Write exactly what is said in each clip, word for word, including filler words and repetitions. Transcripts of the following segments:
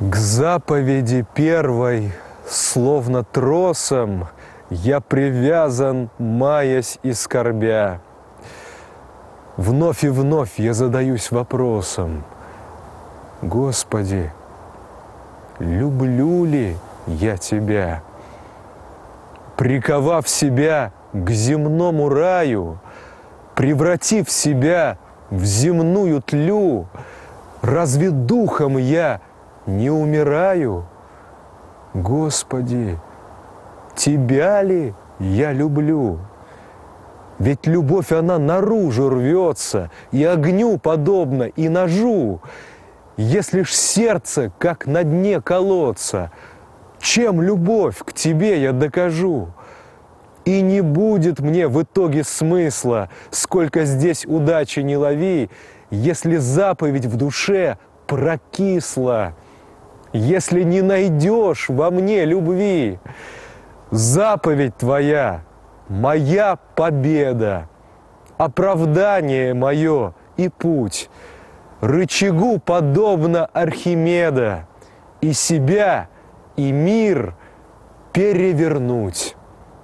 К заповеди первой, словно тросом, я привязан, маясь и скорбя. Вновь и вновь я задаюсь вопросом: Господи, люблю ли я Тебя? Приковав себя к земному раю, превратив себя в земную тлю, разве духом я не умираю? Господи, Тебя ли я люблю? Ведь любовь, она наружу рвется, и огню подобно, и ножу. Если ж сердце, как на дне колодца, чем любовь к Тебе я докажу? И не будет мне в итоге смысла, сколько здесь удачи не лови, если заповедь в душе прокисла, если не найдешь во мне любви. Заповедь Твоя — моя победа, оправдание мое и путь, рычагу подобно Архимеда, и себя, и мир перевернуть.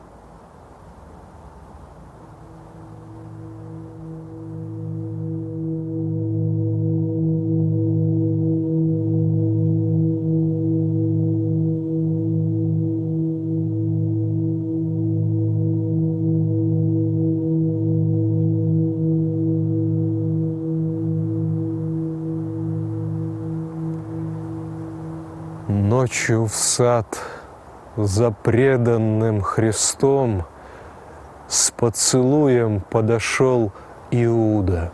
Ночью в сад за преданным Христом с поцелуем подошел Иуда.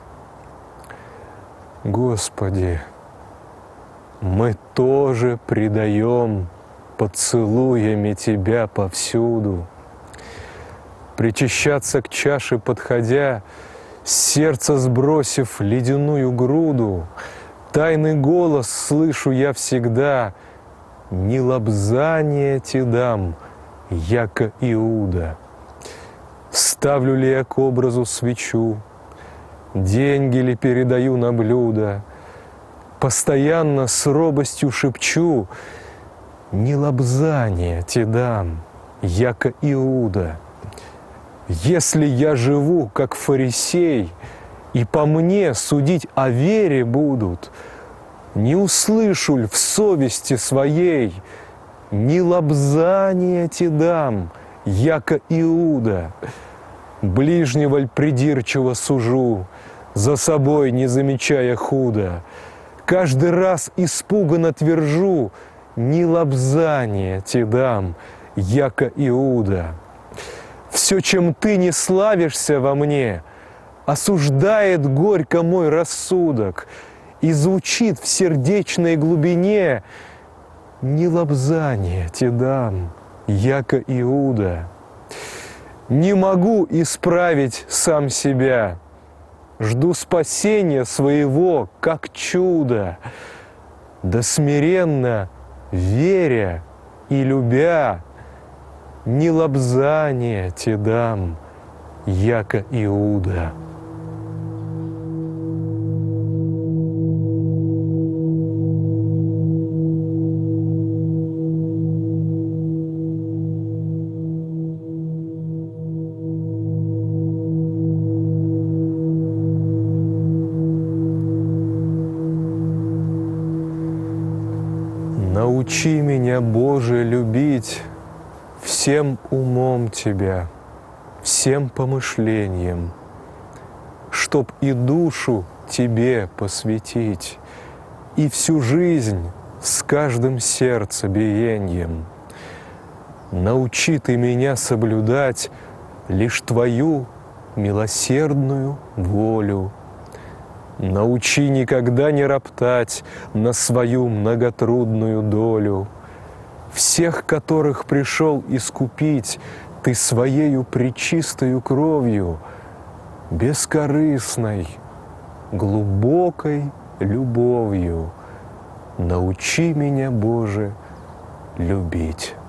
Господи, мы тоже предаем поцелуями Тебя повсюду. Причащаться к чаше подходя, сердце сбросив ледяную груду, тайный голос слышу я всегда: не лобзание те дам, яко Иуда. Ставлю ли я к образу свечу, деньги ли передаю на блюдо, постоянно с робостью шепчу: не лобзание те дам, яко Иуда. Если я живу, как фарисей, и по мне судить о вере будут, не услышу ль в совести своей: не лобзание те дам, яко Иуда. Ближнего ль придирчиво сужу, за собой не замечая худо, каждый раз испуганно твержу: не лобзание те дам, яко Иуда. Все, чем Ты не славишься во мне, осуждает горько мой рассудок, и звучит в сердечной глубине: не лобзание те дам, яко Иуда. Не могу исправить сам себя, жду спасения своего, как чудо, да смиренно, веря и любя, не лобзание те дам, яко Иуда. Научи меня, Боже, любить всем умом Тебя, всем помышлением, чтоб и душу Тебе посвятить, и всю жизнь с каждым сердцебиением. Научи Ты меня соблюдать лишь Твою милосердную волю. Научи никогда не роптать на свою многотрудную долю, всех, которых пришел искупить Ты своею пречистою кровью, бескорыстной, глубокой любовью. Научи меня, Боже, любить.